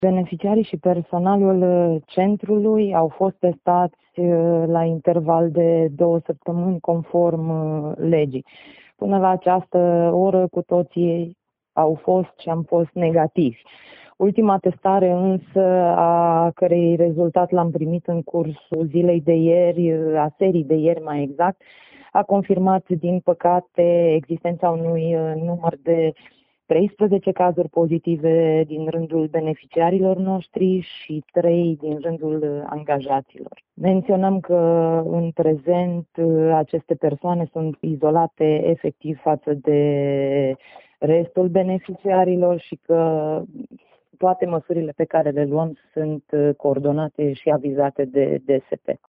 Beneficiarii și personalul centrului au fost testați la interval de 2 săptămâni conform legii. Până la această oră cu toții au fost și am fost negativi. Ultima testare însă, a cărei rezultat l-am primit în cursul zilei de ieri, a serii de ieri mai exact, a confirmat din păcate existența unui număr de 13 cazuri pozitive din rândul beneficiarilor noștri și 3 din rândul angajaților. Menționăm că în prezent aceste persoane sunt izolate efectiv față de restul beneficiarilor și că toate măsurile pe care le luăm sunt coordonate și avizate de DSP.